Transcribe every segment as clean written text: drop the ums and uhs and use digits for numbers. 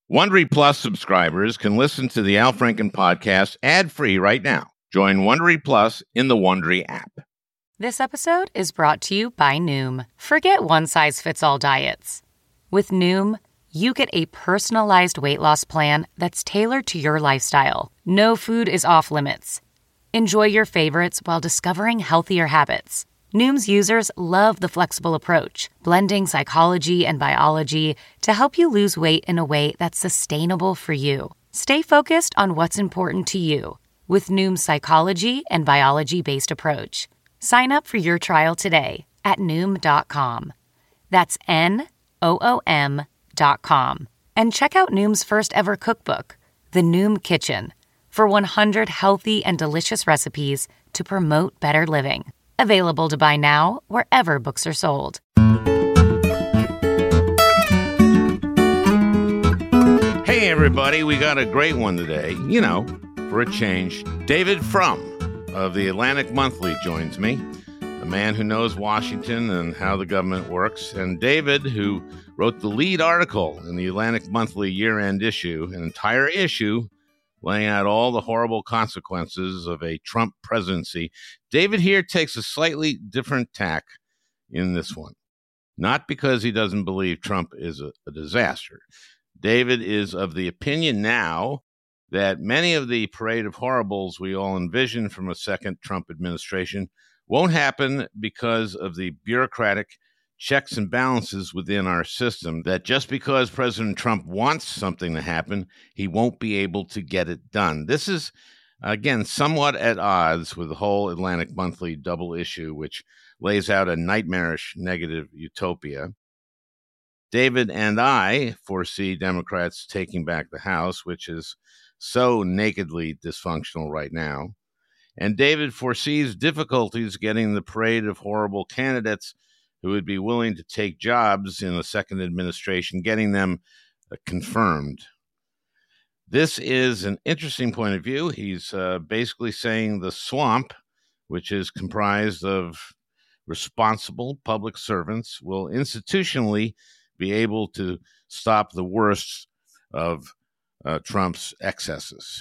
Wondery Plus subscribers can listen to the Al Franken podcast ad-free right now. Join Wondery Plus in the Wondery app. This episode is brought to you by Noom. Forget one-size-fits-all diets. With Noom, you get a personalized weight loss plan that's tailored to your lifestyle. No food is off limits. Enjoy your favorites while discovering healthier habits. Noom's users love the flexible approach, blending psychology and biology to help you lose weight in a way that's sustainable for you. Stay focused on what's important to you with Noom's psychology and biology-based approach. Sign up for your trial today at Noom.com. That's Noom.com. And check out Noom's first ever cookbook, The Noom Kitchen, for 100 healthy and delicious recipes to promote better living. Available to buy now wherever books are sold. Hey, everybody, we got a great one today. You know, for a change, David Frum of the Atlantic Monthly joins me, a man who knows Washington and how the government works. And David, who wrote the lead article in the Atlantic Monthly year-end issue, an entire issue laying out all the horrible consequences of a Trump presidency. David here takes a slightly different tack in this one. Not because he doesn't believe Trump is a disaster. David is of the opinion now that many of the parade of horribles we all envision from a second Trump administration won't happen because of the bureaucratic checks and balances within our system, that just because President Trump wants something to happen, he won't be able to get it done. This is, again, somewhat at odds with the whole Atlantic Monthly double issue, which lays out a nightmarish negative utopia. David and I foresee Democrats taking back the House, which is so nakedly dysfunctional right now. And David foresees difficulties getting the parade of horrible candidates who would be willing to take jobs in the second administration, getting them confirmed. This is an interesting point of view. He's basically saying the swamp, which is comprised of responsible public servants, will institutionally be able to stop the worst of Trump's excesses.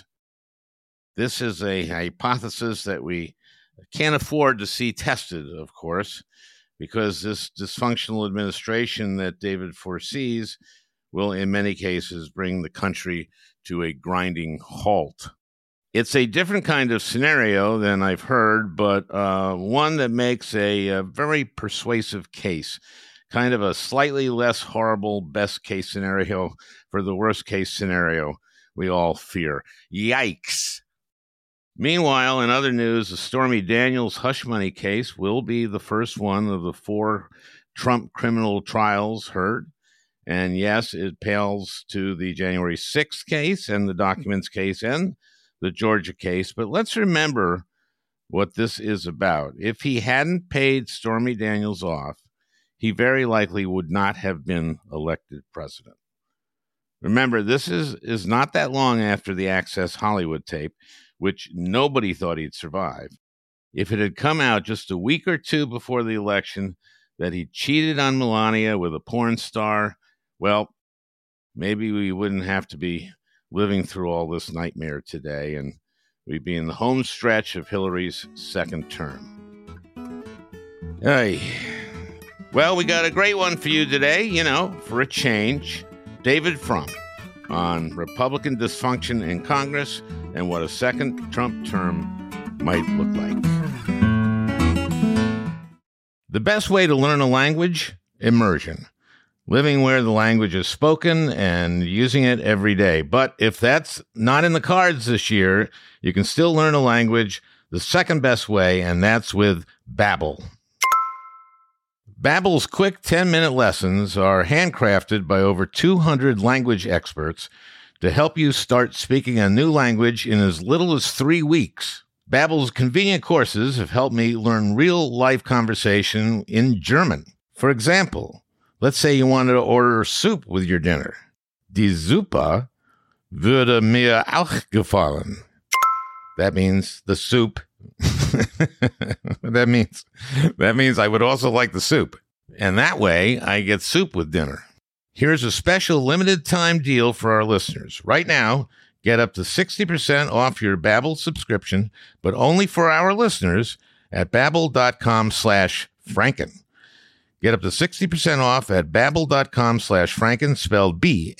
This is a hypothesis that we can't afford to see tested, of course, because this dysfunctional administration that David foresees will, in many cases, bring the country to a grinding halt. It's a different kind of scenario than I've heard, but one that makes a very persuasive case, kind of a slightly less horrible best-case scenario for the worst-case scenario we all fear. Yikes! Meanwhile, in other news, the Stormy Daniels hush money case will be the first one of the 4 Trump criminal trials heard. And yes, it pales to the January 6th case and the documents case and the Georgia case. But let's remember what this is about. If he hadn't paid Stormy Daniels off, he very likely would not have been elected president. Remember, this is not that long after the Access Hollywood tape, which nobody thought he'd survive. If it had come out just a week or two before the election that he cheated on Melania with a porn star, well, maybe we wouldn't have to be living through all this nightmare today, and we'd be in the home stretch of Hillary's second term. Hey, well, we got a great one for you today, you know, for a change. David Frum on Republican dysfunction in Congress and what a second Trump term might look like. The best way to learn a language? Immersion. Living where the language is spoken and using it every day. But if that's not in the cards this year, you can still learn a language the second best way, and that's with Babbel. Babbel's quick 10-minute lessons are handcrafted by over 200 language experts to help you start speaking a new language in as little as 3 weeks. Babbel's convenient courses have helped me learn real-life conversation in German. For example, let's say you wanted to order soup with your dinner. Die Suppe würde mir auch gefallen. That means the soup. That means I would also like the soup. And that way, I get soup with dinner. Here's a special limited time deal for our listeners. Right now, get up to 60% off your Babbel subscription, but only for our listeners at babbel.com/Franken. Get up to 60% off at babbel.com/Franken, spelled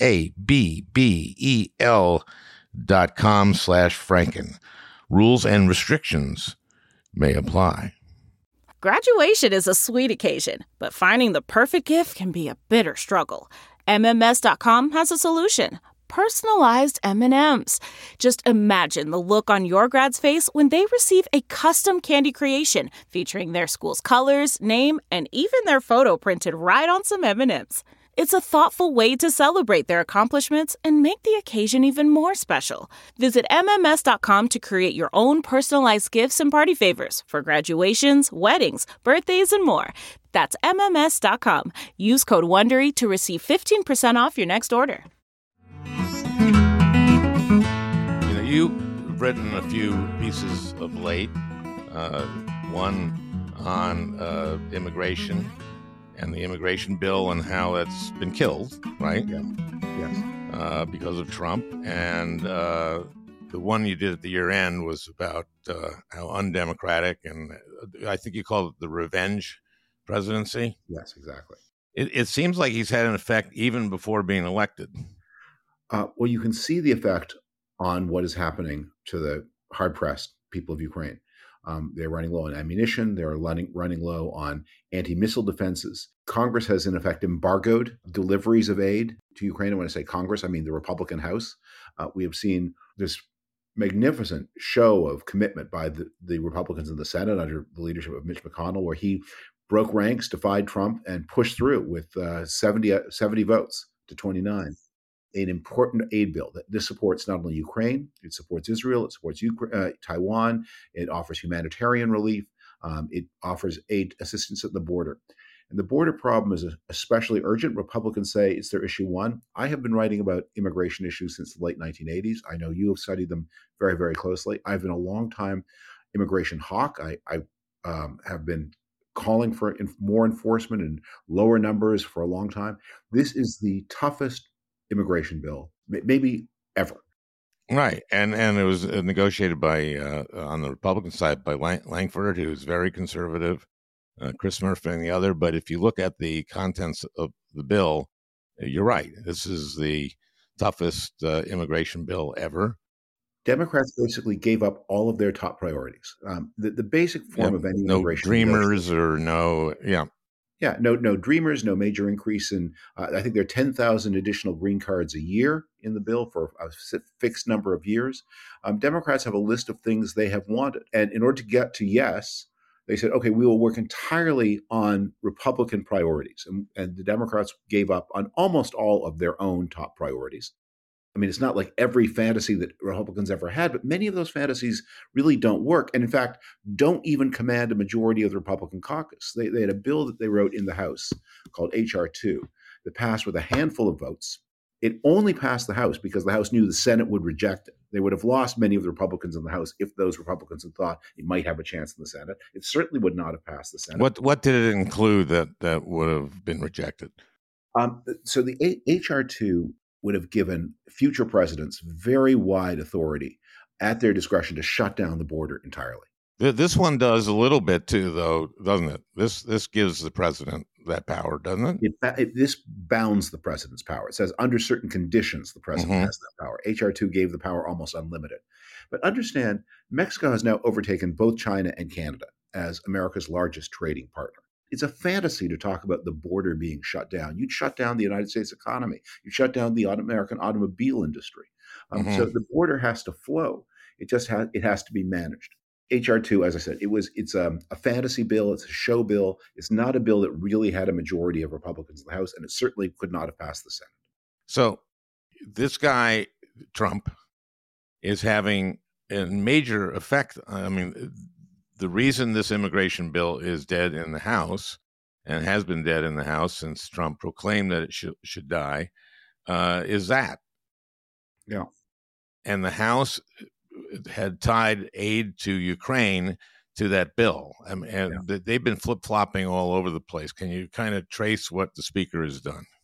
BABBEL.com/Franken. Rules and restrictions may apply. Graduation is a sweet occasion, but finding the perfect gift can be a bitter struggle. MMS.com has a solution. Personalized M&Ms. Just imagine the look on your grad's face when they receive a custom candy creation featuring their school's colors, name, and even their photo printed right on some M&Ms. It's a thoughtful way to celebrate their accomplishments and make the occasion even more special. Visit MMS.com to create your own personalized gifts and party favors for graduations, weddings, birthdays, and more. That's MMS.com. Use code WONDERY to receive 15% off your next order. You've written a few pieces of late, one on immigration and the immigration bill and how that's been killed, right? Yeah. Yes. Because of Trump. And the one you did at the year end was about how undemocratic, and I think you called it the revenge presidency. Yes, exactly. It seems like he's had an effect even before being elected. Well, you can see the effect on what is happening to the hard-pressed people of Ukraine. They're running low on ammunition. They're running low on anti-missile defenses. Congress has, in effect, embargoed deliveries of aid to Ukraine. And when I say Congress, I mean the Republican House. We have seen this magnificent show of commitment by the Republicans in the Senate under the leadership of Mitch McConnell, where he broke ranks, defied Trump, and pushed through with 70 votes to 29. An important aid bill that this supports not only Ukraine, it supports Israel, it supports Taiwan, it offers humanitarian relief, it offers aid assistance at the border. And the border problem is especially urgent. Republicans say it's their issue one. I have been writing about immigration issues since the late 1980s. I know you have studied them very, very closely. I've been a long time immigration hawk. I have been calling for more enforcement and lower numbers for a long time. This is the toughest immigration bill, maybe ever. Right. And it was negotiated by, on the Republican side, by Lankford, who's very conservative, Chris Murphy and the other. But if you look at the contents of the bill, you're right. This is the toughest immigration bill ever. Democrats basically gave up all of their top priorities. The basic form of any immigration bill. No dreamers or no, yeah. Yeah, no dreamers, no major increase in, I think there are 10,000 additional green cards a year in the bill for a fixed number of years. Democrats have a list of things they have wanted. And in order to get to yes, they said, okay, we will work entirely on Republican priorities. And the Democrats gave up on almost all of their own top priorities. I mean, it's not like every fantasy that Republicans ever had, but many of those fantasies really don't work. And in fact, don't even command a majority of the Republican caucus. They had a bill that they wrote in the House called H.R. 2 that passed with a handful of votes. It only passed the House because the House knew the Senate would reject it. They would have lost many of the Republicans in the House if those Republicans had thought it might have a chance in the Senate. It certainly would not have passed the Senate. What did it include that would have been rejected? So the H.R. 2 would have given future presidents very wide authority at their discretion to shut down the border entirely. This one does a little bit too, though, doesn't it? This gives the president that power, doesn't it? This bounds the president's power. It says under certain conditions, the president has that power. H.R. 2 gave the power almost unlimited. But understand, Mexico has now overtaken both China and Canada as America's largest trading partner. It's a fantasy to talk about the border being shut down. You'd shut down the United States economy. You'd shut down the American automobile industry. So the border has to flow. It has to be managed. H.R. 2, as I said, it's a fantasy bill. It's a show bill. It's not a bill that really had a majority of Republicans in the House, and it certainly could not have passed the Senate. So this guy, Trump, is having a major effect. I mean, the reason this immigration bill is dead in the House and has been dead in the House since Trump proclaimed that it should die is that. Yeah. And the House had tied aid to Ukraine to that bill. And they've been flip-flopping all over the place. Can you kind of trace what the speaker has done?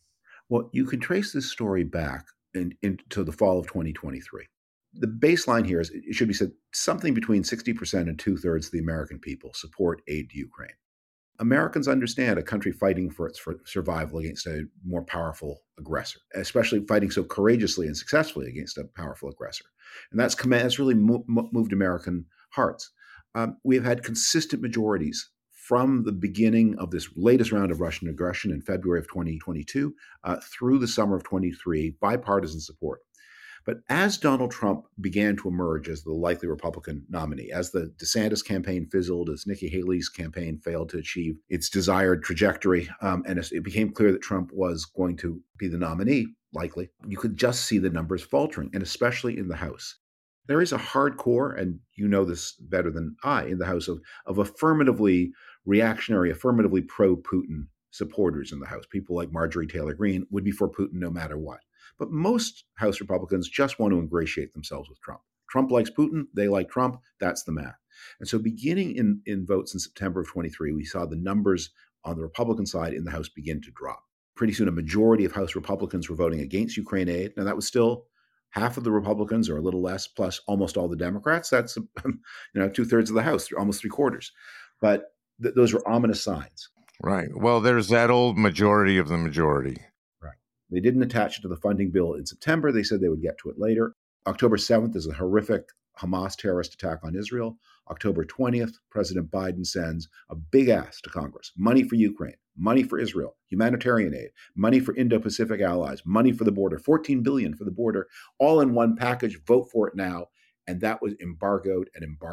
Well, you can trace this story back into the fall of 2023. The baseline here is, it should be said, something between 60% and 2/3 of the American people support aid to Ukraine. Americans understand a country fighting for its survival against a more powerful aggressor, especially fighting so courageously and successfully against a powerful aggressor. And that's really moved American hearts. We have had consistent majorities from the beginning of this latest round of Russian aggression in February of 2022 through the summer of 23, bipartisan support. But as Donald Trump began to emerge as the likely Republican nominee, as the DeSantis campaign fizzled, as Nikki Haley's campaign failed to achieve its desired trajectory, and it became clear that Trump was going to be the nominee, likely, you could just see the numbers faltering, and especially in the House. There is a hardcore, and you know this better than I, in the House of affirmatively reactionary, affirmatively pro-Putin supporters in the House. People like Marjorie Taylor Greene would be for Putin no matter what. But most House Republicans just want to ingratiate themselves with Trump. Trump likes Putin. They like Trump. That's the math. And so beginning in votes in September of 23, we saw the numbers on the Republican side in the House begin to drop. Pretty soon, a majority of House Republicans were voting against Ukraine aid. Now, that was still half of the Republicans or a little less, plus almost all the Democrats. That's 2/3 of the House, almost 3/4. But those were ominous signs. Right. Well, there's that old majority of the majority. They didn't attach it to the funding bill in September. They said they would get to it later. October 7th is a horrific Hamas terrorist attack on Israel. October 20th, President Biden sends a big ask to Congress. Money for Ukraine, money for Israel, humanitarian aid, money for Indo-Pacific allies, money for the border, $14 billion for the border, all in one package. Vote for it now. And that was embargoed.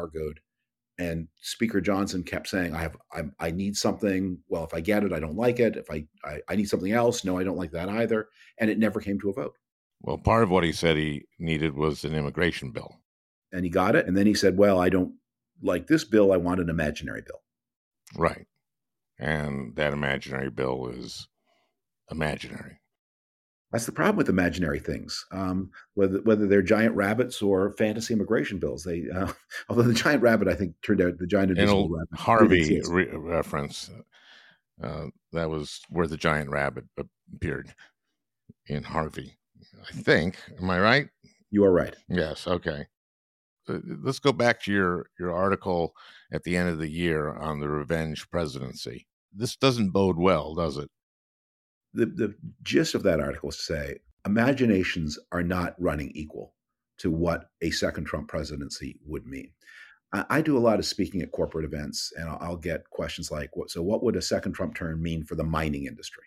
And Speaker Johnson kept saying, I need something. Well, if I get it, I don't like it. If I need something else, no, I don't like that either. And it never came to a vote. Well, part of what he said he needed was an immigration bill. And he got it. And then he said, well, I don't like this bill. I want an imaginary bill. Right. And that imaginary bill is imaginary. That's the problem with imaginary things, whether they're giant rabbits or fantasy immigration bills. Although the giant rabbit, I think, turned out the giant invisible rabbit. Harvey reference, that was where the giant rabbit appeared in Harvey, I think. Am I right? You are right. Yes. Okay. Let's go back to your article at the end of the year on the revenge presidency. This doesn't bode well, does it? The gist of that article is to say imaginations are not running equal to what a second Trump presidency would mean. I do a lot of speaking at corporate events, and I'll get questions like, what would a second Trump term mean for the mining industry?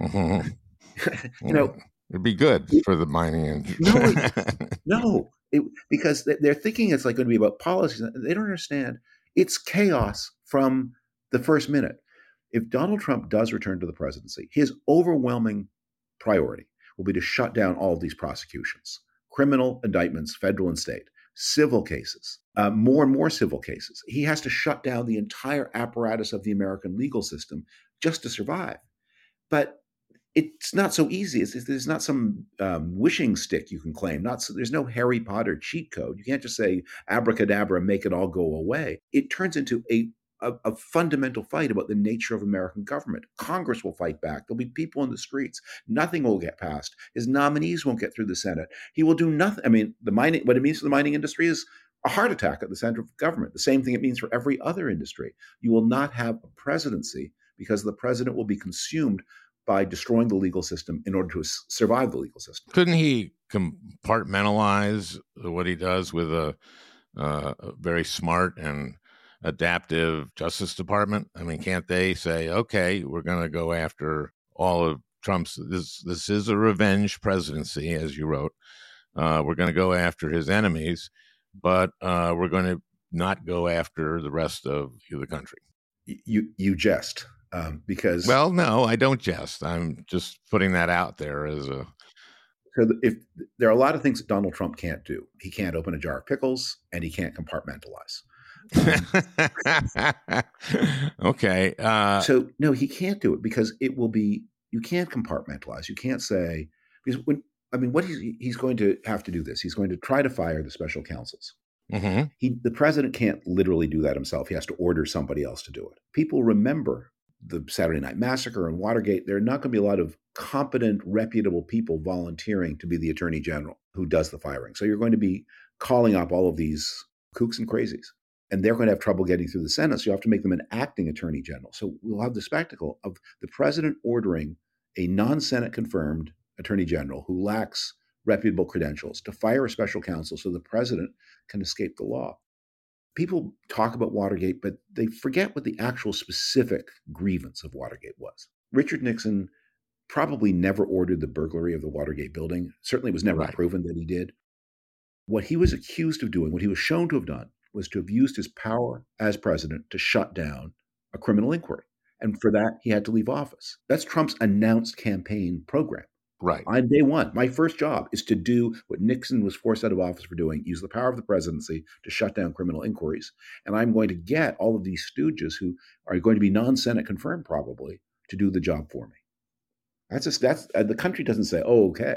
Mm-hmm. It'd be good for the mining industry. No, because they're thinking it's like going to be about policies. They don't understand. It's chaos from the first minute. If Donald Trump does return to the presidency, his overwhelming priority will be to shut down all of these prosecutions, criminal indictments, federal and state, civil cases, more and more civil cases. He has to shut down the entire apparatus of the American legal system just to survive. But it's not so easy. There's not some wishing stick you can claim. There's no Harry Potter cheat code. You can't just say abracadabra, make it all go away. It turns into a fundamental fight about the nature of American government. Congress will fight back. There'll be people in the streets. Nothing will get passed. His nominees won't get through the Senate. He will do nothing. I mean, what it means for the mining industry is a heart attack at the center of government. The same thing it means for every other industry. You will not have a presidency because the president will be consumed by destroying the legal system in order to survive the legal system. Couldn't he compartmentalize what he does with a very smart and adaptive Justice Department? I mean, can't they say, okay, we're going to go after all of Trump's, this is a revenge presidency, as you wrote. We're going to go after his enemies, but we're going to not go after the rest of the country. You jest because... Well, no, I don't jest. I'm just putting that out there as a... So if there are a lot of things that Donald Trump can't do. He can't open a jar of pickles, and he can't compartmentalize. Okay. So no, he can't do it because it will be, you can't compartmentalize. You can't say, because what he's going to have to do this. He's going to try to fire the special counsels. Mm-hmm. The president can't literally do that himself. He has to order somebody else to do it. People remember the Saturday Night Massacre and Watergate, there are not going to be a lot of competent, reputable people volunteering to be the attorney general who does the firing. So you're going to be calling up all of these kooks and crazies, and they're going to have trouble getting through the Senate. So you have to make them an acting attorney general. So we'll have the spectacle of the president ordering a non-Senate confirmed attorney general who lacks reputable credentials to fire a special counsel so the president can escape the law. People talk about Watergate, but they forget what the actual specific grievance of Watergate was. Richard Nixon probably never ordered the burglary of the Watergate building. Certainly it was never proven that he did. What he was accused of doing, what he was shown to have done, was to have used his power as president to shut down a criminal inquiry. And for that, he had to leave office. That's Trump's announced campaign program. Right. On day one, my first job is to do what Nixon was forced out of office for doing, use the power of the presidency to shut down criminal inquiries. And I'm going to get all of these stooges who are going to be non-Senate confirmed probably to do the job for me. That's the country doesn't say, oh, okay.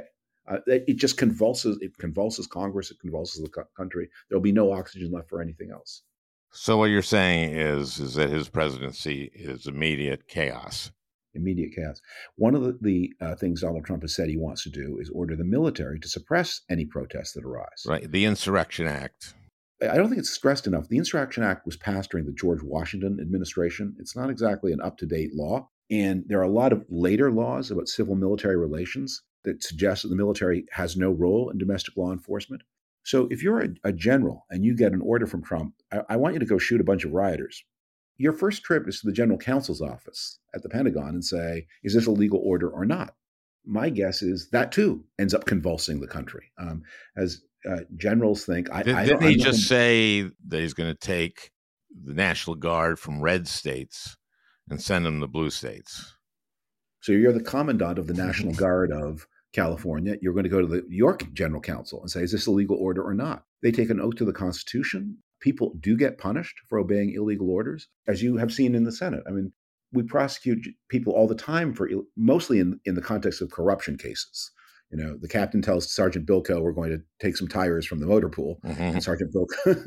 It just convulses. It convulses Congress. It convulses the country. There'll be no oxygen left for anything else. So what you're saying is that his presidency is immediate chaos. Immediate chaos. One of the things Donald Trump has said he wants to do is order the military to suppress any protests that arise. Right. The Insurrection Act. I don't think it's stressed enough. The Insurrection Act was passed during the George Washington administration. It's not exactly an up-to-date law. And there are a lot of later laws about civil-military relations that suggest that the military has no role in domestic law enforcement. So if you're a general and you get an order from Trump, I want you to go shoot a bunch of rioters. Your first trip is to the general counsel's office at the Pentagon and say, is this a legal order or not? My guess is that, too, ends up convulsing the country. As generals think... Didn't he just say that he's going to take the National Guard from red states and send them to blue states? So you're the commandant of the National Guard of California. You're going to go to the York General Counsel and say, is this a legal order or not? They take an oath to the Constitution. People do get punished for obeying illegal orders, as you have seen in the Senate. I mean, we prosecute people all the time for mostly in the context of corruption cases. You know, the captain tells Sergeant Bilko, we're going to take some tires from the motor pool. Mm-hmm. And Sergeant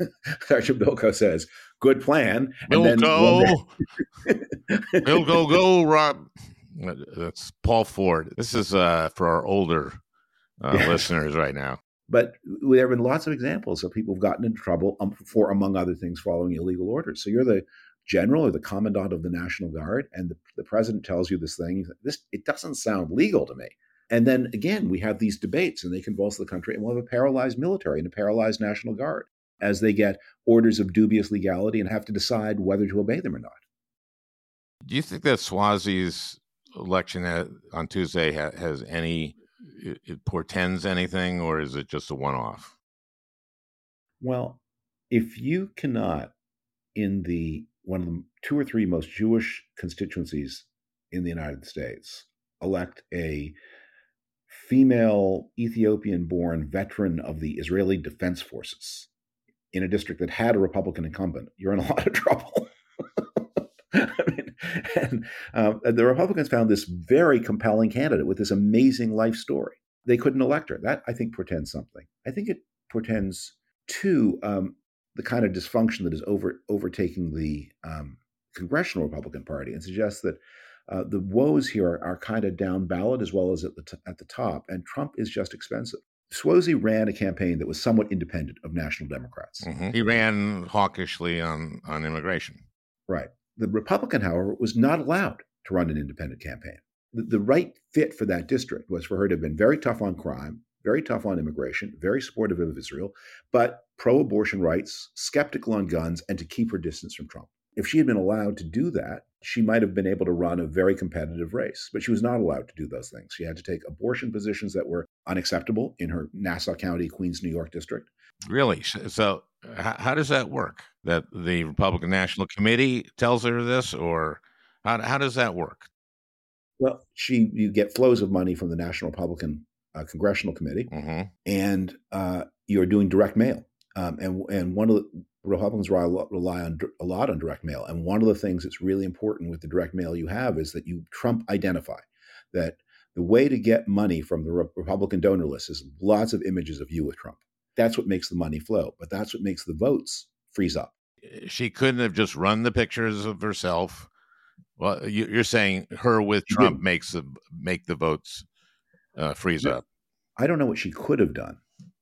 Bilko says, good plan. Bilko, Bilko, go, Rob. That's Paul Ford. This is for our older listeners right now. But there have been lots of examples of people who've gotten into trouble for, among other things, following illegal orders. So you're the general or the commandant of the National Guard, and the president tells you this thing. It doesn't sound legal to me. And then again, we have these debates, and they convulse the country, and we'll have a paralyzed military and a paralyzed National Guard as they get orders of dubious legality and have to decide whether to obey them or not. Do you think that Swazi's election on Tuesday has any... it portends anything, or is it just a one-off? Well, if you cannot, in one of the 2 or 3 most Jewish constituencies in the United States, elect a female Ethiopian-born veteran of the Israeli Defense Forces in a district that had a Republican incumbent, you're in a lot of trouble. The Republicans found this very compelling candidate with this amazing life story. They couldn't elect her. That, I think, portends something. I think it portends, too, the kind of dysfunction that is overtaking the Congressional Republican Party, and suggests that the woes here are kind of down ballot as well as at the top, and Trump is just expensive. Swazi ran a campaign that was somewhat independent of national Democrats. Mm-hmm. He ran hawkishly on immigration. Right. The Republican, however, was not allowed to run an independent campaign. The right fit for that district was for her to have been very tough on crime, very tough on immigration, very supportive of Israel, but pro-abortion rights, skeptical on guns, and to keep her distance from Trump. If she had been allowed to do that, she might have been able to run a very competitive race, but she was not allowed to do those things. She had to take abortion positions that were unacceptable in her Nassau County, Queens, New York district. Really? So how does that work? That the Republican National Committee tells her this, or how does that work? Well, you get flows of money from the National Republican Congressional Committee, mm-hmm. and you're doing direct mail. And one of the Republicans rely on a lot on direct mail. And one of the things that's really important with the direct mail you have is that you Trump identify that the way to get money from the Republican donor list is lots of images of you with Trump. That's what makes the money flow, but that's what makes the votes freeze up. She couldn't have just run the pictures of herself Well, you're saying her with Trump make the votes freeze up. I don't know what she could have done,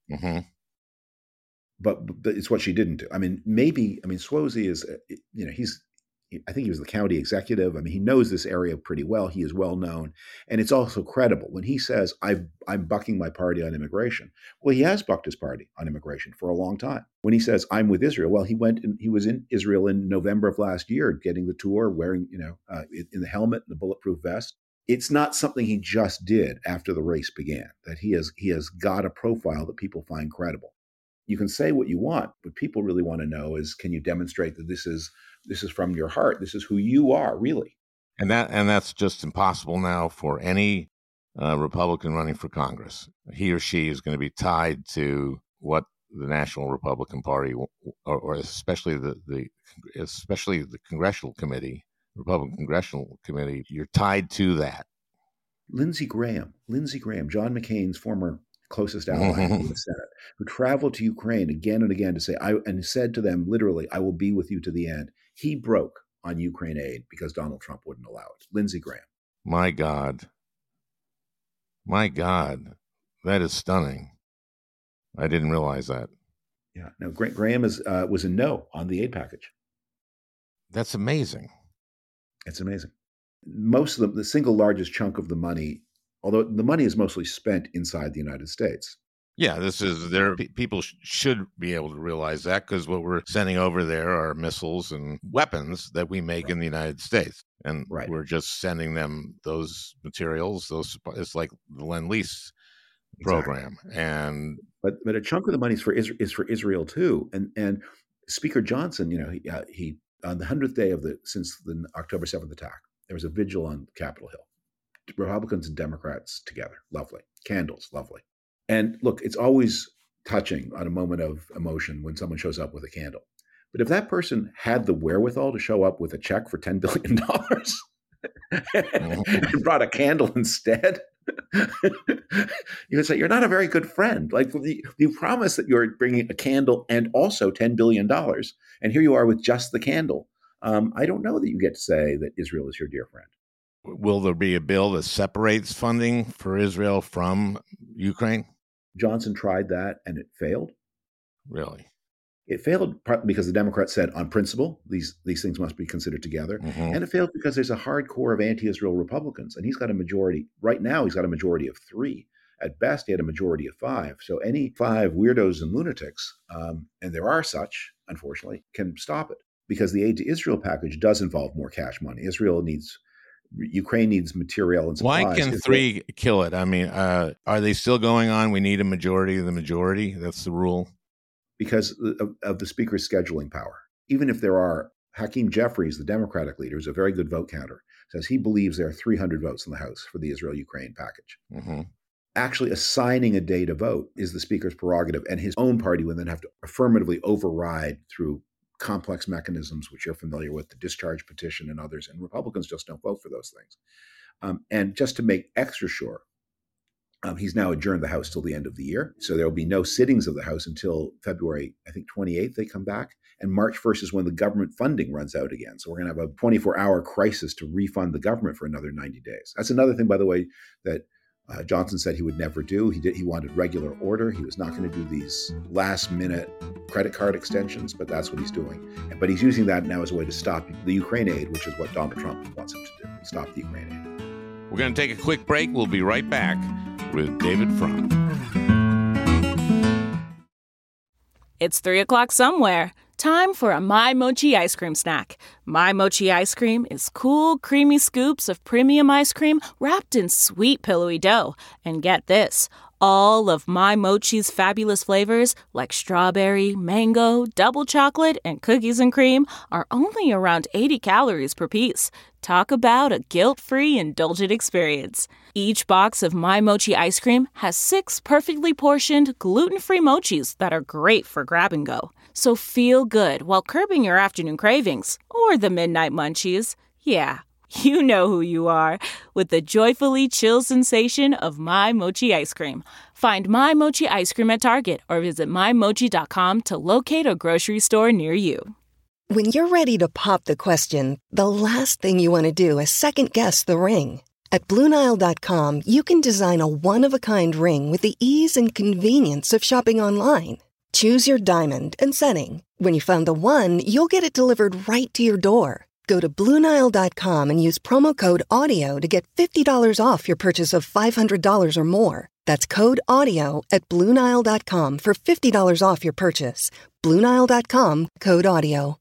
but it's what she didn't do. I mean, Suozzi is, I think he was the county executive. I mean, he knows this area pretty well. He is well known, and it's also credible when he says, "I'm bucking my party on immigration." Well, he has bucked his party on immigration for a long time. When he says, "I'm with Israel," well, he was in Israel in November of last year, getting the tour, wearing in the helmet and the bulletproof vest. It's not something he just did after the race began. That he has got a profile that people find credible. You can say what you want, but people really want to know is, can you demonstrate that this is from your heart? This is who you are, really. And that's just impossible now for any Republican running for Congress. He or she is going to be tied to what the National Republican Party, or especially the Congressional Committee, Republican Congressional Committee. You're tied to that. Lindsey Graham, John McCain's former closest ally in the Senate, who traveled to Ukraine again and again to say, and said to them literally, "I will be with you to the end." He broke on Ukraine aid because Donald Trump wouldn't allow it. Lindsey Graham. My God, that is stunning. I didn't realize that. Yeah, no. Graham was a no on the aid package. That's amazing. It's amazing. Most of the single largest chunk of the money, although the money is mostly spent inside the United States. Yeah, people should be able to realize that, because what we're sending over there are missiles and weapons that we make in the United States. And we're just sending them those materials. It's like the Lend-Lease program. And but a chunk of the money is for Israel too. And Speaker Johnson, he on the 100th day since the October 7th attack, there was a vigil on Capitol Hill. Republicans and Democrats together. Lovely. Candles. Lovely. And look, it's always touching on a moment of emotion when someone shows up with a candle. But if that person had the wherewithal to show up with a check for $10 billion and brought a candle instead, you would say, you're not a very good friend. Like, you promise that you're bringing a candle and also $10 billion. And here you are with just the candle. I don't know that you get to say that Israel is your dear friend. Will there be a bill that separates funding for Israel from Ukraine? Johnson tried that and it failed. Really? It failed partly because the Democrats said, on principle, these things must be considered together. And it failed because there's a hardcore of anti-Israel Republicans. And he's got a majority. Right now, he's got a majority of 3. At best, he had a majority of 5. So any 5 weirdos and lunatics, and there are such, unfortunately, can stop it. Because the aid to Israel package does involve more cash money. Ukraine needs material and supplies. Why can 3 kill it? I mean, are they still going on? We need a majority of the majority. That's the rule. Because of the speaker's scheduling power. Even if there are, Hakeem Jeffries, the Democratic leader, is a very good vote counter, says he believes there are 300 votes in the House for the Israel-Ukraine package. Actually assigning a day to vote is the speaker's prerogative, and his own party would then have to affirmatively override through complex mechanisms, which you're familiar with, the discharge petition and others, and Republicans just don't vote for those things. And just to make extra sure, he's now adjourned the House till the end of the year. So there will be no sittings of the House until February, I think, 28th, they come back. And March 1st is when the government funding runs out again. So we're going to have a 24-hour crisis to refund the government for another 90 days. That's another thing, by the way, that Johnson said he would never do. He wanted regular order. He was not going to do these last-minute credit card extensions, but that's what he's doing. But he's using that now as a way to stop the Ukraine aid, which is what Donald Trump wants him to do, stop the Ukraine aid. We're going to take a quick break. We'll be right back with David Frum. It's 3 o'clock somewhere. Time for a My Mochi ice cream snack. My Mochi ice cream is cool, creamy scoops of premium ice cream wrapped in sweet, pillowy dough. And get this, all of My Mochi's fabulous flavors, like strawberry, mango, double chocolate, and cookies and cream, are only around 80 calories per piece. Talk about a guilt-free, indulgent experience. Each box of My Mochi ice cream has 6 perfectly portioned, gluten-free mochis that are great for grab and go. So feel good while curbing your afternoon cravings, or the midnight munchies. Yeah, you know who you are, with the joyfully chill sensation of My Mochi ice cream. Find My Mochi ice cream at Target or visit MyMochi.com to locate a grocery store near you. When you're ready to pop the question, the last thing you want to do is second-guess the ring. At BlueNile.com, you can design a one-of-a-kind ring with the ease and convenience of shopping online. Choose your diamond and setting. When you find the one, you'll get it delivered right to your door. Go to BlueNile.com and use promo code AUDIO to get $50 off your purchase of $500 or more. That's code AUDIO at BlueNile.com for $50 off your purchase. BlueNile.com, code AUDIO.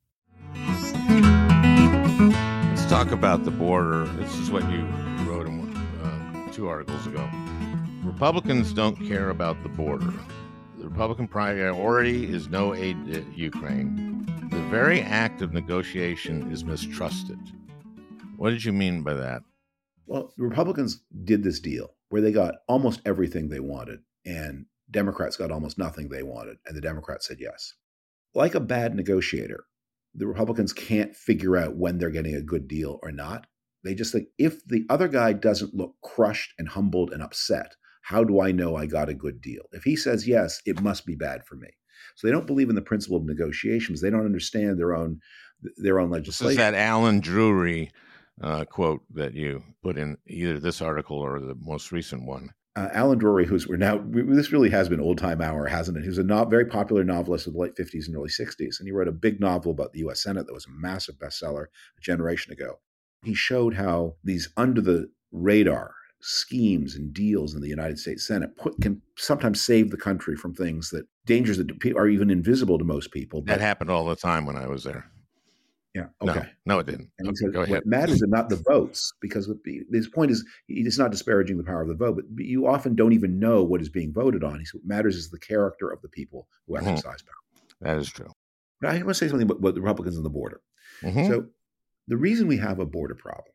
Let's talk about the border. This is what you wrote in 2 articles ago. Republicans don't care about the border. The Republican priority is no aid to Ukraine. The very act of negotiation is mistrusted. What did you mean by that? Well, the Republicans did this deal where they got almost everything they wanted, and Democrats got almost nothing they wanted, and the Democrats said yes. Like a bad negotiator, the Republicans can't figure out when they're getting a good deal or not. They just think, if the other guy doesn't look crushed and humbled and upset, how do I know I got a good deal? If he says yes, it must be bad for me. So they don't believe in the principle of negotiations. They don't understand their own legislation. This is that Alan Drury quote that you put in either this article or the most recent one. Alan Drury, this really has been old time hour, hasn't it? He was a very popular novelist of the late 50s and early 60s, and he wrote a big novel about the U.S. Senate that was a massive bestseller a generation ago. He showed how these under the radar schemes and deals in the United States Senate can sometimes save the country from dangers that are even invisible to most people. That happened all the time when I was there. Yeah. Okay. No, it didn't. And he said, go ahead. What matters is not the votes, because his point is he's not disparaging the power of the vote, but you often don't even know what is being voted on. He said, what matters is the character of the people who exercise power. That is true. But I want to say something about the Republicans and the border. So the reason we have a border problem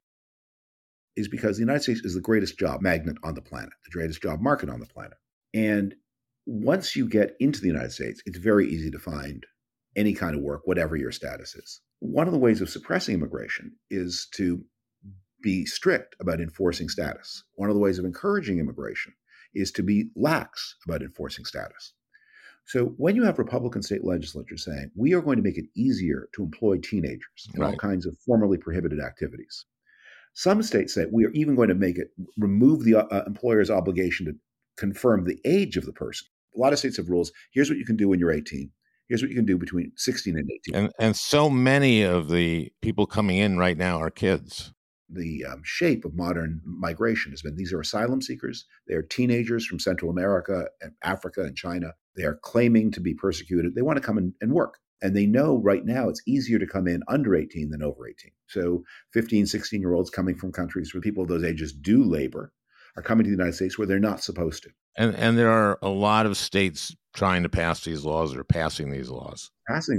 is because the United States is the greatest job magnet on the planet, the greatest job market on the planet. And once you get into the United States, it's very easy to find any kind of work, whatever your status is. One of the ways of suppressing immigration is to be strict about enforcing status. One of the ways of encouraging immigration is to be lax about enforcing status. So when you have Republican state legislatures saying, we are going to make it easier to employ teenagers in all kinds of formerly prohibited activities, some states say we are even going to remove the employer's obligation to confirm the age of the person. A lot of states have rules. Here's what you can do when you're 18. Here's what you can do between 16 and 18. And so many of the people coming in right now are kids. The shape of modern migration has been, these are asylum seekers. They are teenagers from Central America and Africa and China. They are claiming to be persecuted. They want to come and work. And they know right now it's easier to come in under 18 than over 18. So 15, 16-year-olds coming from countries where people of those ages do labor are coming to the United States where they're not supposed to. And there are a lot of states trying to pass these laws or passing these laws.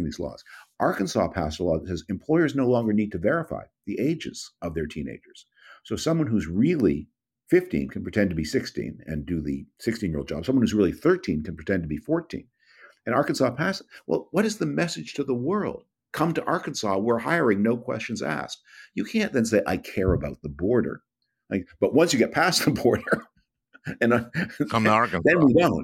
Arkansas passed a law that says employers no longer need to verify the ages of their teenagers. So someone who's really 15 can pretend to be 16 and do the 16-year-old job. Someone who's really 13 can pretend to be 14. And Arkansas passed it. Well, what is the message to the world? Come to Arkansas. We're hiring, no questions asked. You can't then say, I care about the border. But once you get past the border, and come to Arkansas, then we don't.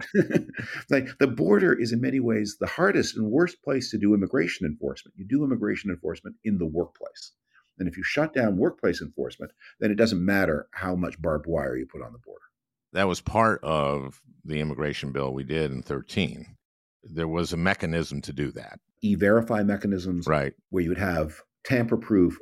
The border is in many ways the hardest and worst place to do immigration enforcement. You do immigration enforcement in the workplace. And if you shut down workplace enforcement, then it doesn't matter how much barbed wire you put on the border. That was part of the immigration bill we did in 2013. There was a mechanism to do that. E-verify mechanisms, right, where you would have tamper-proof.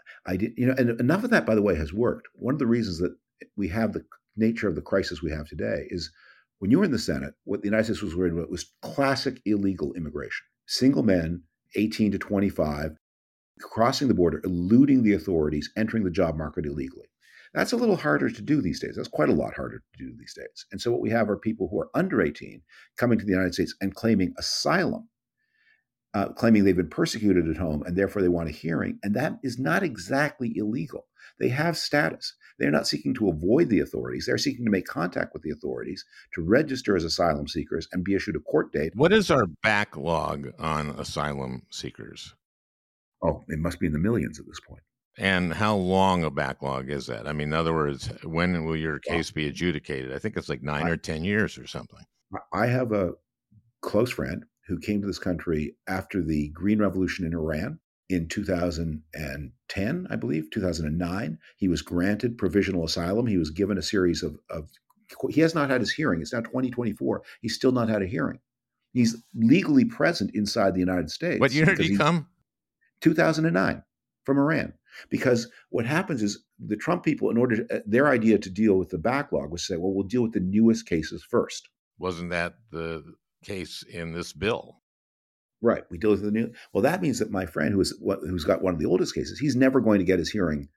And enough of that, by the way, has worked. One of the reasons that we have the nature of the crisis we have today is when you were in the Senate, what the United States was worried about was classic illegal immigration. Single men, 18 to 25, crossing the border, eluding the authorities, entering the job market illegally. That's a little harder to do these days. That's quite a lot harder to do these days. And so what we have are people who are under 18 coming to the United States and claiming asylum, claiming they've been persecuted at home and therefore they want a hearing. And that is not exactly illegal. They have status. They're not seeking to avoid the authorities. They're seeking to make contact with the authorities, to register as asylum seekers and be issued a court date. What is our backlog on asylum seekers? Oh, it must be in the millions at this point. And how long a backlog is that? I mean, in other words, when will your case be adjudicated? I think it's like 9 or 10 years or something. I have a close friend who came to this country after the Green Revolution in Iran. in 2010, I believe, 2009. He was granted provisional asylum. He was given a series of he has not had his hearing. It's now 2024. He's still not had a hearing. He's legally present inside the United States. What year did he come? 2009 from Iran. Because what happens is the Trump people, in order to, their idea to deal with the backlog was say, well, we'll deal with the newest cases first. Wasn't that the case in this bill? Right. We deal with the new. Well, that means that my friend who's got one of the oldest cases, he's never going to get his hearing.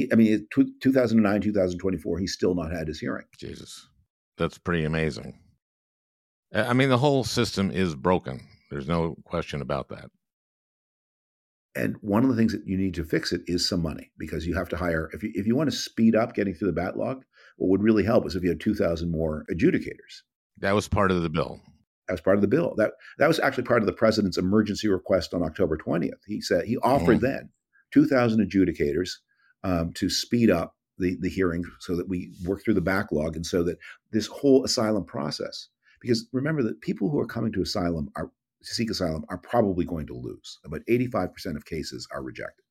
2009, 2024, he's still not had his hearing. Jesus. That's pretty amazing. I mean, the whole system is broken. There's no question about that. And one of the things that you need to fix it is some money, because you have to hire, if you want to speed up getting through the backlog, what would really help is if you had 2,000 more adjudicators. That was part of the bill. That was part of the bill. That was actually part of the president's emergency request on October 20th. He said he offered then 2,000 adjudicators to speed up the hearings so that we work through the backlog, and so that this whole asylum process, because remember that people who are coming to seek asylum are probably going to lose. About 85% of cases are rejected.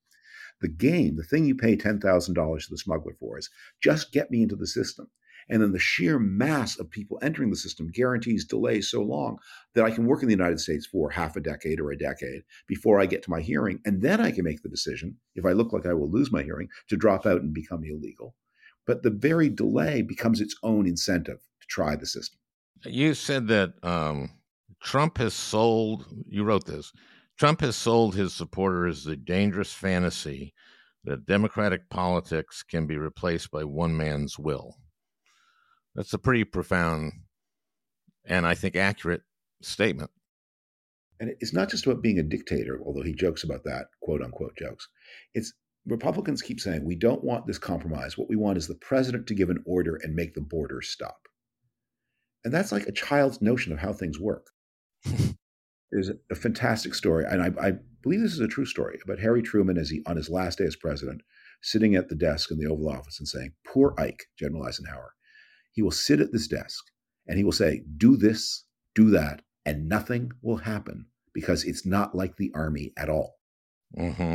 The thing you pay $10,000 to the smuggler for is just get me into the system. And then the sheer mass of people entering the system guarantees delays so long that I can work in the United States for half a decade or a decade before I get to my hearing. And then I can make the decision, if I look like I will lose my hearing, to drop out and become illegal. But the very delay becomes its own incentive to try the system. You said that Trump has sold, you wrote this, Trump has sold his supporters the dangerous fantasy that democratic politics can be replaced by one man's will. That's a pretty profound and I think accurate statement. And it's not just about being a dictator, although he jokes about that, quote unquote jokes. It's Republicans keep saying, we don't want this compromise. What we want is the president to give an order and make the borders stop. And that's like a child's notion of how things work. There's a fantastic story, and I believe this is a true story, about Harry Truman on his last day as president, sitting at the desk in the Oval Office and saying, poor Ike, General Eisenhower. He will sit at this desk and he will say, do this, do that, and nothing will happen because it's not like the army at all. Mm-hmm.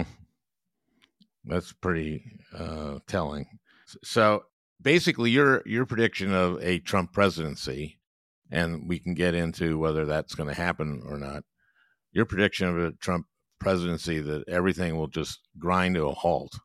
That's pretty telling. So basically, your prediction of a Trump presidency, and we can get into whether that's going to happen or not, your prediction of a Trump presidency that everything will just grind to a halt.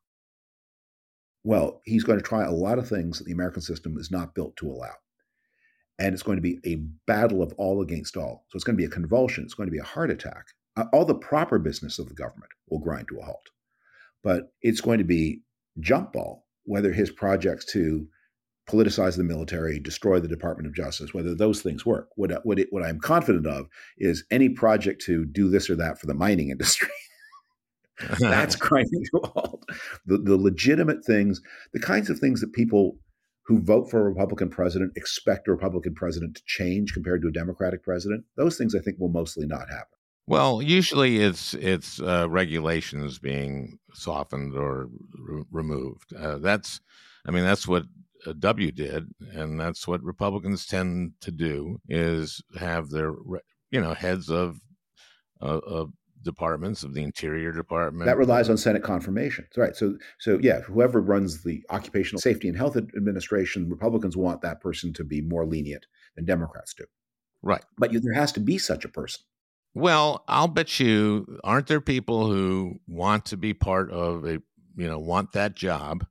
Well, he's going to try a lot of things that the American system is not built to allow. And it's going to be a battle of all against all. So it's going to be a convulsion. It's going to be a heart attack. All the proper business of the government will grind to a halt. But it's going to be jump ball, whether his projects to politicize the military, destroy the Department of Justice, whether those things work. What I'm confident of is any project to do this or that for the mining industry. That's grinding to a halt. The legitimate things, the kinds of things that people who vote for a Republican president expect a Republican president to change compared to a Democratic president, those things I think will mostly not happen. Well, usually it's regulations being softened or removed. That's what W did, and that's what Republicans tend to do, is have their heads of departments, of the Interior Department. That relies on Senate confirmation. That's right. So yeah, whoever runs the Occupational Safety and Health Administration, Republicans want that person to be more lenient than Democrats do. Right. But there has to be such a person. Well, I'll bet you, aren't there people who want to be part of want that job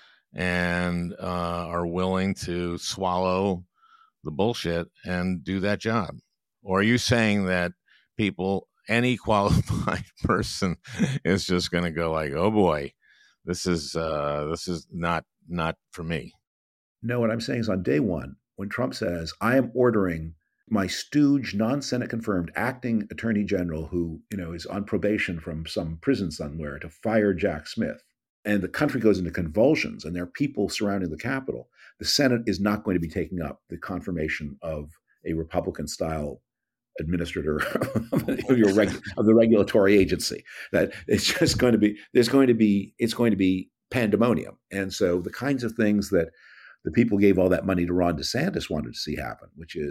and are willing to swallow the bullshit and do that job? Or are you saying that any qualified person is just going to go like, oh boy, this is not for me? No, what I'm saying is on day one, when Trump says, I am ordering my stooge, non-Senate confirmed acting attorney general who, is on probation from some prison somewhere to fire Jack Smith, and the country goes into convulsions and there are people surrounding the Capitol, the Senate is not going to be taking up the confirmation of a Republican-style administrator of the regulatory agency. That it's just going to be, it's going to be pandemonium. And so the kinds of things that the people gave all that money to Ron DeSantis wanted to see happen, which is,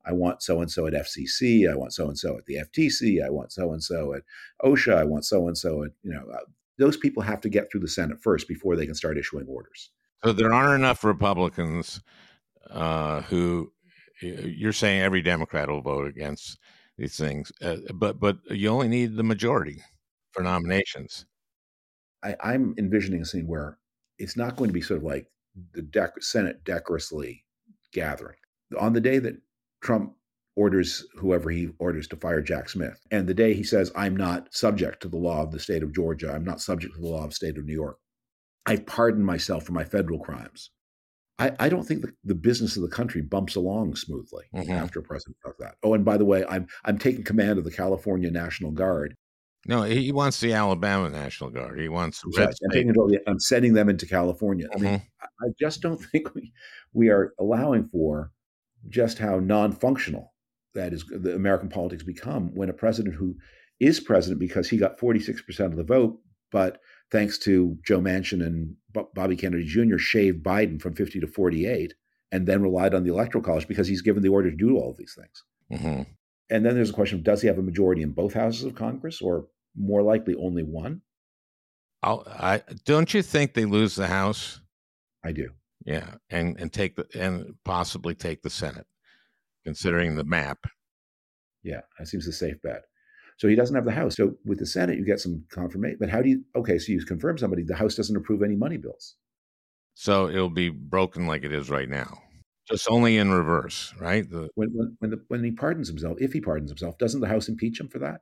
I want so and so at FCC. I want so and so at the FTC. I want so and so at OSHA. I want so and so at those people have to get through the Senate first before they can start issuing orders. So there aren't enough Republicans who you're saying every Democrat will vote against these things, but you only need the majority for nominations. I'm envisioning a scene where it's not going to be sort of like the Senate decorously gathering. On the day that Trump orders whoever he orders to fire Jack Smith, and the day he says, I'm not subject to the law of the state of Georgia, I'm not subject to the law of the state of New York, I pardon myself for my federal crimes. I don't think the business of the country bumps along smoothly after a president does that. Oh, and by the way, I'm taking command of the California National Guard. No, he wants the Alabama National Guard. He wants I'm sending them into California. I mean, I just don't think we are allowing for just how non-functional that is the American politics become when a president who is president because he got 46% of the vote, but thanks to Joe Manchin and Bobby Kennedy Jr., shaved Biden from 50 to 48 and then relied on the Electoral College because he's given the order to do all of these things. And then there's a question of, does he have a majority in both houses of Congress or more likely only one? Don't you think they lose the House? I do. Yeah, and possibly take the Senate, considering the map. Yeah, that seems a safe bet. So he doesn't have the House. So with the Senate, you get some confirmation. But how do you? Okay, so you confirm somebody. The House doesn't approve any money bills. So it'll be broken like it is right now, just only in reverse, right? When he pardons himself, if he pardons himself, doesn't the House impeach him for that?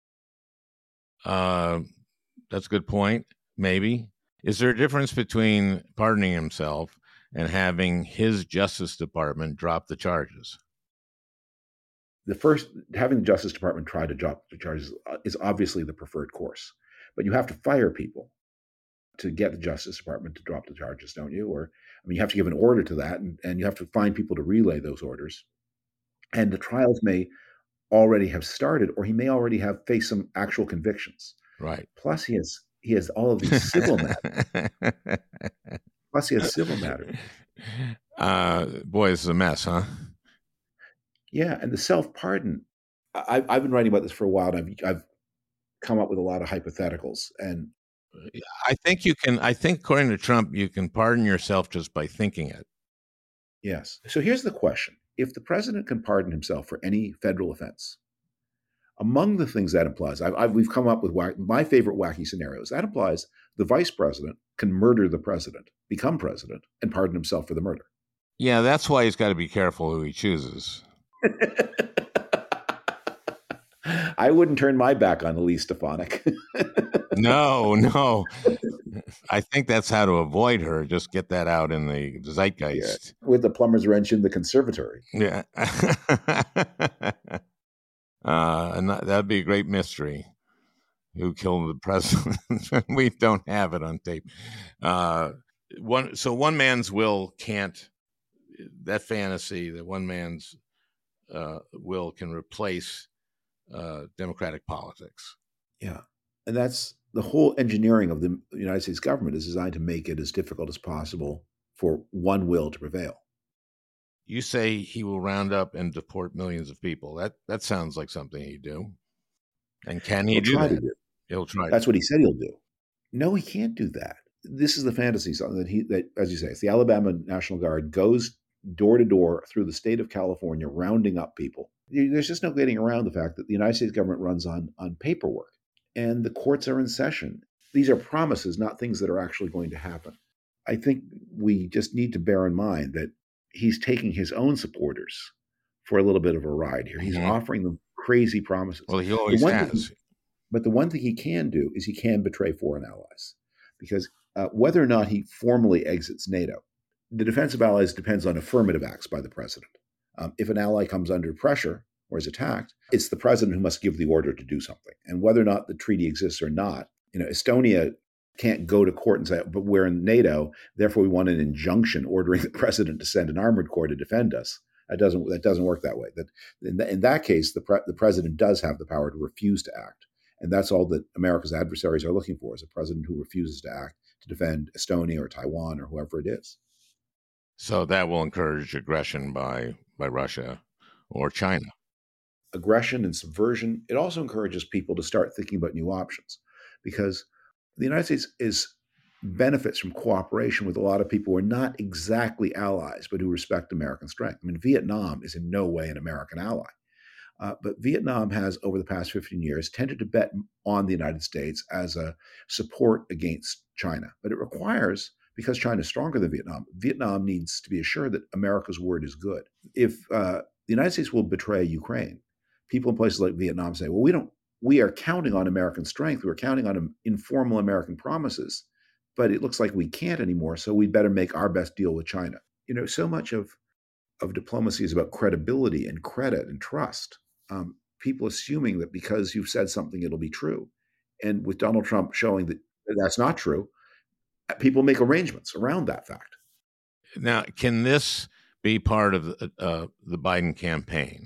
That's a good point. Maybe. Is there a difference between pardoning himself and having his Justice Department drop the charges? Having the Justice Department try to drop the charges is obviously the preferred course, but you have to fire people to get the Justice Department to drop the charges, don't you? Or, I mean, you have to give an order to that, and you have to find people to relay those orders. And the trials may already have started, or he may already have faced some actual convictions. Right. Plus, he has all of these civil matters. Plus, he has civil matters. Boy, this is a mess, huh? Yeah, and the self-pardon. I've been writing about this for a while, and I've come up with a lot of hypotheticals. And I think according to Trump, you can pardon yourself just by thinking it. Yes. So here's the question. If the president can pardon himself for any federal offense, among the things that implies, we've come up with my favorite wacky scenarios. That implies the vice president can murder the president, become president, and pardon himself for the murder. Yeah, that's why he's got to be careful who he chooses. I wouldn't turn my back on Elise Stefanik. No. I think that's how to avoid her. Just get that out in the zeitgeist. Yeah, with the plumber's wrench in the conservatory. Yeah. And that'd be a great mystery. Who killed the president? We don't have it on tape. One man's will can't, that fantasy that one man's will can replace democratic politics. Yeah. And that's the whole engineering of the United States government is designed to make it as difficult as possible for one will to prevail. You say he will round up and deport millions of people. That sounds like something he'd do. And can he do that? He'll try. That's what he said he'll do. No, he can't do that. This is the fantasy song that, as you say, it's the Alabama National Guard goes door to door through the state of California, rounding up people. There's just no getting around the fact that the United States government runs on paperwork, and the courts are in session. These are promises, not things that are actually going to happen. I think we just need to bear in mind that he's taking his own supporters for a little bit of a ride here. He's offering them crazy promises. Well, he always has. But the one thing he can do is he can betray foreign allies, because whether or not he formally exits NATO, the defense of allies depends on affirmative acts by the president. If an ally comes under pressure or is attacked, it's the president who must give the order to do something. And whether or not the treaty exists or not, Estonia can't go to court and say, but we're in NATO, therefore we want an injunction ordering the president to send an armored corps to defend us. That doesn't work that way. That in that case, the president does have the power to refuse to act. And that's all that America's adversaries are looking for, is a president who refuses to act to defend Estonia or Taiwan or whoever it is. So that will encourage aggression by Russia or China. Aggression and subversion, it also encourages people to start thinking about new options, because the United States benefits from cooperation with a lot of people who are not exactly allies, but who respect American strength. I mean, Vietnam is in no way an American ally. But Vietnam has, over the past 15 years, tended to bet on the United States as a support against China. But it requires, because China is stronger than Vietnam needs to be assured that America's word is good. If the United States will betray Ukraine, people in places like Vietnam say, well, we are counting on American strength. We're counting on informal American promises, but it looks like we can't anymore. So we'd better make our best deal with China. You know, so much of diplomacy is about credibility and credit and trust. People assuming that because you've said something, it'll be true. And with Donald Trump showing that that's not true, people make arrangements around that fact. Now, can this be part of the Biden campaign?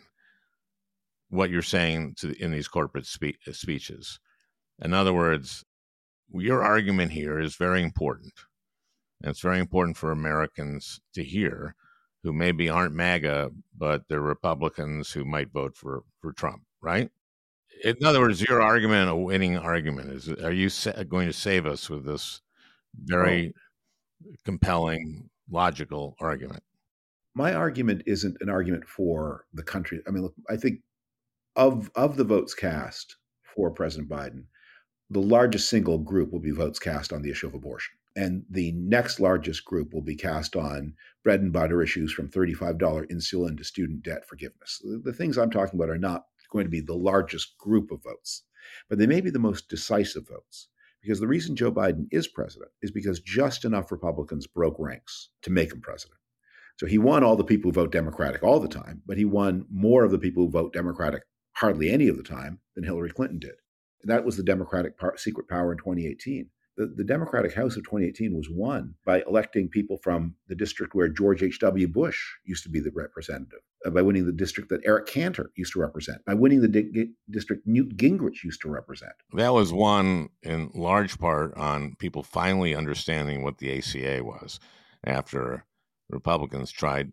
What you're saying in these corporate speeches. In other words, your argument here is very important. And it's very important for Americans to hear who maybe aren't MAGA, but they're Republicans who might vote for Trump, right? In other words, your argument, a winning argument, is, are you going to save us with this very compelling, logical argument? My argument isn't an argument for the country. I mean, look, I think of the votes cast for President Biden, the largest single group will be votes cast on the issue of abortion. And the next largest group will be cast on bread and butter issues, from $35 insulin to student debt forgiveness. The things I'm talking about are not going to be the largest group of votes, but they may be the most decisive votes. Because the reason Joe Biden is president is because just enough Republicans broke ranks to make him president. So he won all the people who vote Democratic all the time, but he won more of the people who vote Democratic hardly any of the time than Hillary Clinton did. And that was the Democratic secret power in 2018. The Democratic House of 2018 was won by electing people from the district where George H.W. Bush used to be the representative, by winning the district that Eric Cantor used to represent, by winning the district Newt Gingrich used to represent. That was won in large part on people finally understanding what the ACA was, after Republicans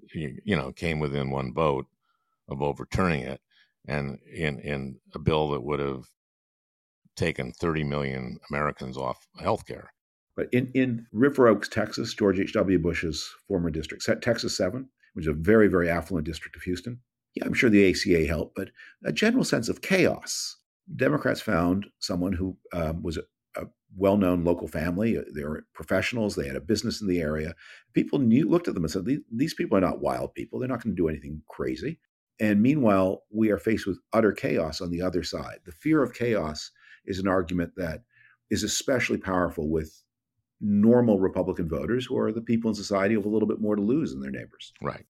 came within one vote of overturning it, and in a bill that would have taken 30 million Americans off health care. But in River Oaks, Texas, George H.W. Bush's former district, Texas 7, which is a very, very affluent district of Houston. Yeah, I'm sure the ACA helped, but a general sense of chaos. Democrats found someone who was a well-known local family. They were professionals. They had a business in the area. People looked at them and said, these people are not wild people. They're not going to do anything crazy. And meanwhile, we are faced with utter chaos on the other side. The fear of chaos is an argument that is especially powerful with normal Republican voters, who are the people in society who have a little bit more to lose than their neighbors. Right.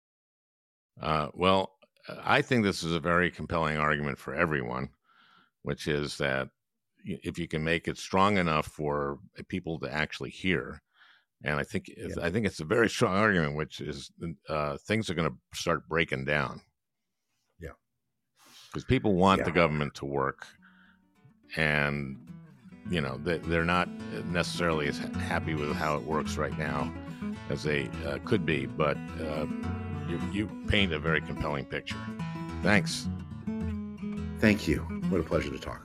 Well, I think this is a very compelling argument for everyone, which is that if you can make it strong enough for people to actually hear, and I think it's a very strong argument, which is things are going to start breaking down. Yeah. Because people want the government to work. And, they're not necessarily as happy with how it works right now as they could be. But you paint a very compelling picture. Thanks. Thank you. What a pleasure to talk.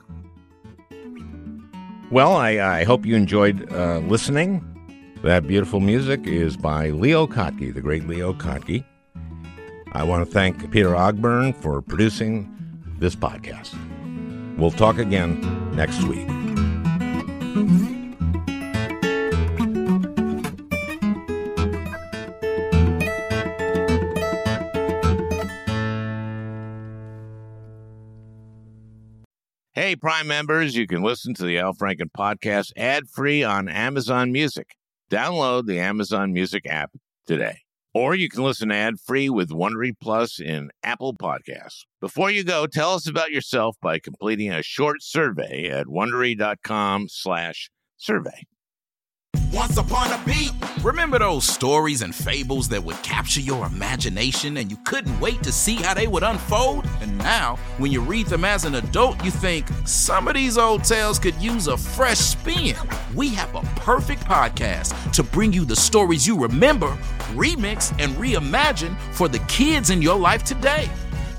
Well, I hope you enjoyed listening. That beautiful music is by Leo Kottke, the great Leo Kottke. I want to thank Peter Ogburn for producing this podcast. We'll talk again next week. Hey, Prime members, you can listen to the Al Franken podcast ad-free on Amazon Music. Download the Amazon Music app today. Or you can listen ad-free with Wondery Plus in Apple Podcasts. Before you go, tell us about yourself by completing a short survey at Wondery.com/survey. Once upon a beat. Remember those stories and fables that would capture your imagination and you couldn't wait to see how they would unfold? And now, when you read them as an adult, you think some of these old tales could use a fresh spin. We have a perfect podcast to bring you the stories you remember, remix, and reimagine for the kids in your life today.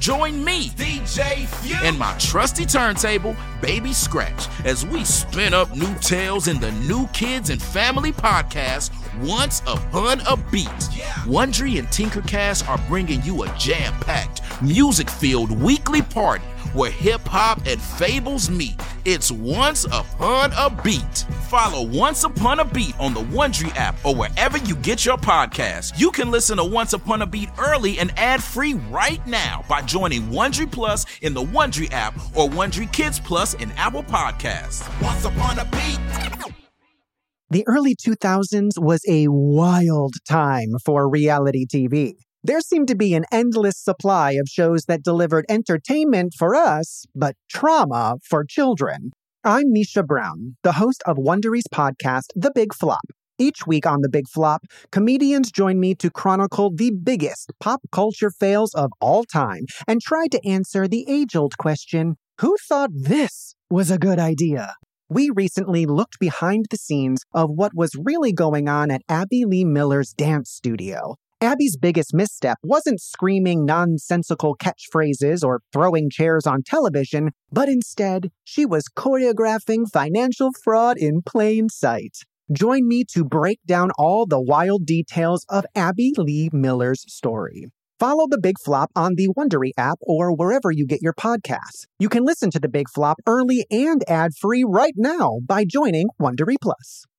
Join me, DJ Few, and my trusty turntable, Baby Scratch, as we spin up new tales in the New Kids and Family podcast, Once Upon a Beat. Wondery and Tinkercast are bringing you a jam-packed, music-filled weekly party where hip-hop and fables meet. It's Once Upon a Beat. Follow Once Upon a Beat on the Wondery app or wherever you get your podcasts. You can listen to Once Upon a Beat early and ad-free right now by joining Wondery Plus in the Wondery app or Wondery Kids Plus in Apple Podcasts. Once Upon a Beat. The early 2000s was a wild time for reality TV. There seemed to be an endless supply of shows that delivered entertainment for us, but trauma for children. I'm Misha Brown, the host of Wondery's podcast, The Big Flop. Each week on The Big Flop, comedians join me to chronicle the biggest pop culture fails of all time and try to answer the age-old question, who thought this was a good idea? We recently looked behind the scenes of what was really going on at Abby Lee Miller's dance studio. Abby's biggest misstep wasn't screaming nonsensical catchphrases or throwing chairs on television, but instead, she was choreographing financial fraud in plain sight. Join me to break down all the wild details of Abby Lee Miller's story. Follow The Big Flop on the Wondery app or wherever you get your podcasts. You can listen to The Big Flop early and ad-free right now by joining Wondery Plus.